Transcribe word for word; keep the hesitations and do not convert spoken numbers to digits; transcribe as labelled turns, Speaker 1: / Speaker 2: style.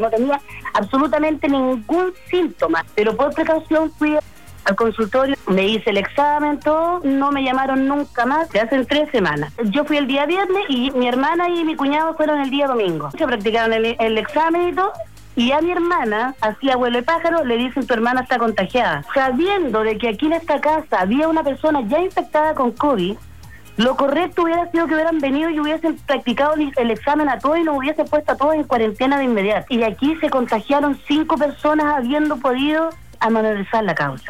Speaker 1: No tenía absolutamente ningún síntoma, pero por precaución fui al consultorio, me hice el examen, todo, no me llamaron nunca más, de hace tres semanas. Yo fui el día viernes y mi hermana y mi cuñado fueron el día domingo. Se practicaron el, el examen y todo, y a mi hermana, así abuelo de pájaro, le dicen tu hermana está contagiada. Sabiendo de que aquí en esta casa había una persona ya infectada con COVID, lo correcto hubiera sido que hubieran venido y hubiesen practicado el examen a todos y nos hubiesen puesto a todos en cuarentena de inmediato. Y aquí se contagiaron cinco personas habiendo podido amanecer la causa.